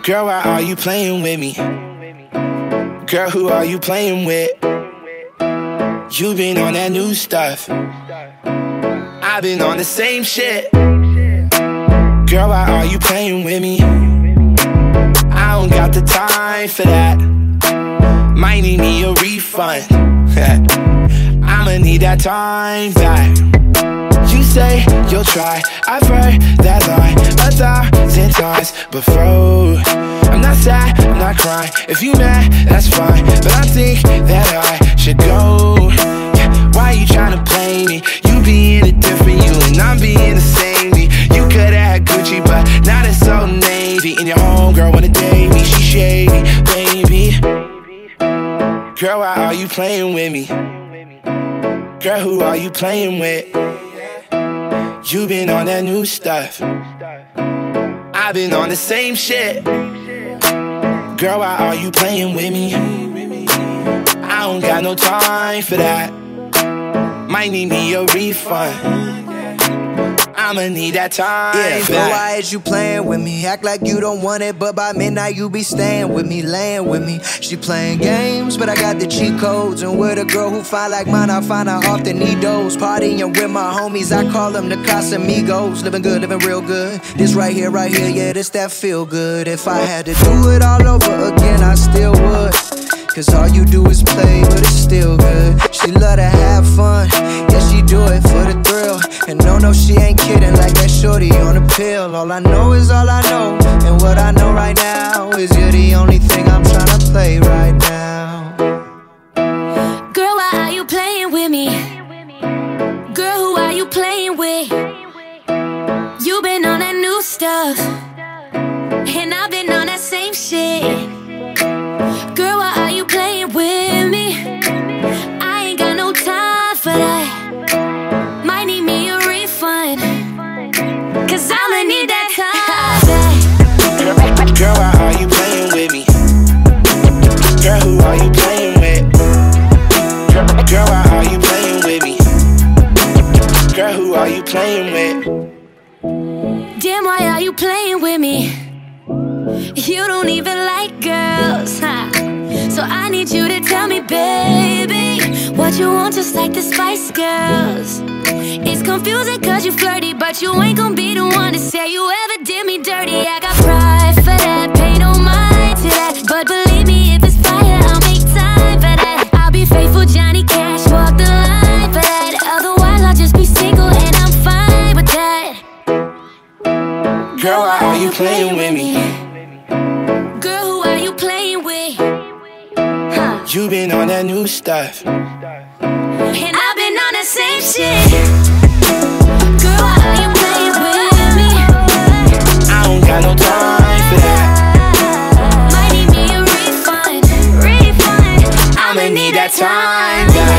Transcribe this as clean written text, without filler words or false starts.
Girl, why are you playing with me? Girl, who are you playing with? You been on that new stuff. I've been on the same shit. Girl, why are you playing with me? I don't got the time for that. Might need me a refund. I'ma need that time back. You say you'll try, I've heard that line 1,000 times before. I'm not sad, I'm not crying. If you mad, that's fine, but I think that I should go. Why you tryna play me? You being a different you and I'm being the same me. You coulda had Gucci, but now it's so Navy. And your homegirl wanna date me, she shady, baby. Girl, why are you playing with me? Girl, who are you playing with? You been on that new stuff. I've been on the same shit. Girl, why are you playing with me? I don't got no time for that. Might need me a refund. I'ma need that time. Yeah, so why is you playing with me? Act like you don't want it, but by midnight you be staying with me, laying with me. She playing games, but I got the cheat codes. And with a girl who fine like mine, I find I often need those. Partying with my homies, I call them the Casamigos. Living good, living real good. This right here, yeah, this that feel good. If I had to do it all over again, I still would. Cause all you do is play, but it's still good. She love to have fun, yeah, she do it for the thrill. And no, she ain't kidding like that shorty on a pill. All I know is all I know, and what I know right now is you're the only thing I'm trying to play right now. Girl, why are you playing with me? Girl, who are you playing with? You been on that new stuff, and I've been on that same shit. Girl, why are you playing with me? I ain't got no time for that. Might need me a refund, cause I'ma need that time back. Girl, why are you playing with me? Girl, who are you playing with? Girl, why are you playing with me? Girl, who are you playing with? Damn, why are you playing with me? You don't even like girls, huh? So I need you to tell me, baby, what you want, just like the Spice Girls. It's confusing cause you flirty, but you ain't gon' be the one to say you ever did me dirty. I got pride for that, pay no mind to that. But believe me, if it's fire, I'll make time for that. I'll be faithful, Johnny Cash, walk the line for that. Otherwise, I'll just be single and I'm fine with that. Girl, why are you playing with me? Girl, who are you playing with? You been on that new stuff, and I've been on the same shit. Girl, why are you playing with me? I don't got no time for that. Might need me a refund. I'ma need that time back.